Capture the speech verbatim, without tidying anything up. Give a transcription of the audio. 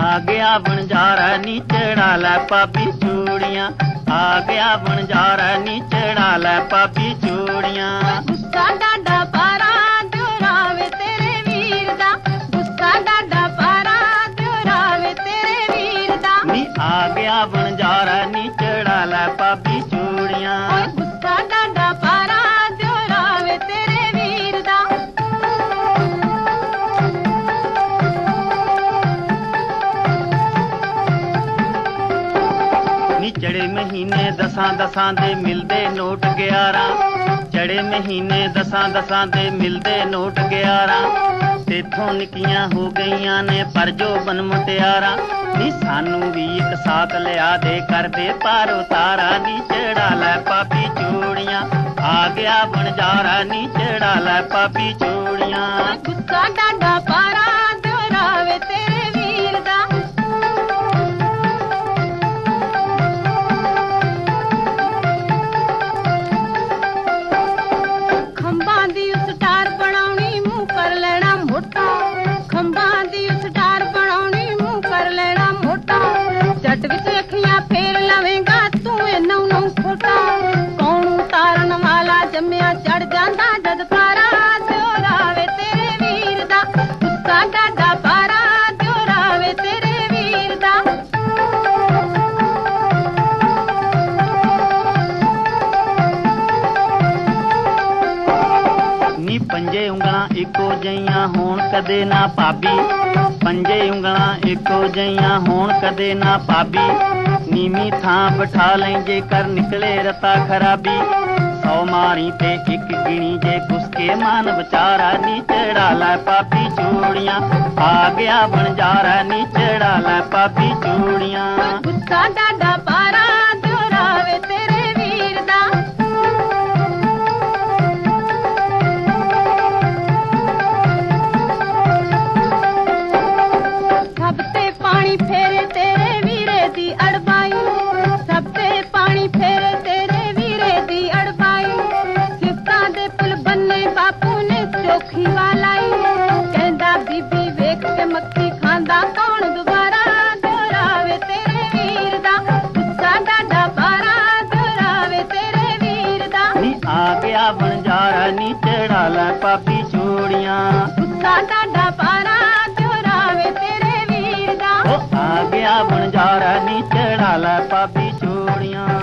आ गया बनजारा नी चढ़ा लै भाभी चूड़ियां, आ गया बनजारा नी चढ़ा लै भाभी चूड़ियां। गुस्सा डाडा पारा दोरावे तेरे वीर दा, गुस्सा डाडा पारा दोरावे तेरे वीर दा। नी आ गया बनजारा नी चढ़ा लै भाभी चूड़ियां, गुस्सा डाडा पारा दोरावे तेरे वीर दा। नी चढ़े महीने दसां दसां दे मिलदे नोट ग्यारह, चढ़े महीने दसां दसां दे मिलदे नोट ग्यारह। तेथों निक्कियां हो गईयां ने पर जो बन मुटियारा, नी सानू भी एक साथ लिया दे कर दे पार उतारा। नी चढ़ा लै भाभी चूड़ियां, आ गया बनजारा नी चढ़ा लै भाभी चूड़ियां। गुस्सा डाडा पारा दोरावे तेरे वीर दा। खंबां दी उस टार बनाउणी मूंह कर लेना मोटा, खंबां दी उस टार बनाउणी मूंह कर लेना मोटा। झट विच अखियां फेर लवेंगा तू इन्नू नू खोटा, कौन उतारन वाला जम्मिया चढ़ जांदा जद पारा दोरावे तेरे वीर दा। गुस्सा डाडा पारा दोरावे तेरे वीर दा। नी पंजे उंगलां इको जइयां होण कदे ना भाभी, पंजे उंगलां इको जइयां होण कदे ना भाभी। नीमी थां बिठा लें जे कर निकले रता खराबी, सौ मारी ते एक गिणी जे कुसके मान विचारा। नी चढ़ा लै भाभी चूड़ियां, आ गया बनजारा नी चढ़ा लै भाभी चूड़ियां। गुस्सा डाडा पारा दोरावे तेरे वीर दा। सब ते पानी फेरे तेरे वीरे दी अड़बाई, सब ते पानी फेरे तेरे वीरे दी अड़बाई। सिफ्तां दे पुल बन्ने बापू ने चोखी वालाई, कहंदा बीबी वेख के मक्खी खांदा कौन दुबारा दोरावे तेरे वीर दा। गुस्सा डाडा पारा दोरावे तेरे वीर दा। नी आ गया बनजारा नी चढ़ा लै भाभी चूड़ियां, गुस्सा डाडा पारा दोरावे तेरे वीर दा। ओ आ गया बनजारा नी चढ़ा लै भाभी चूड़ियां।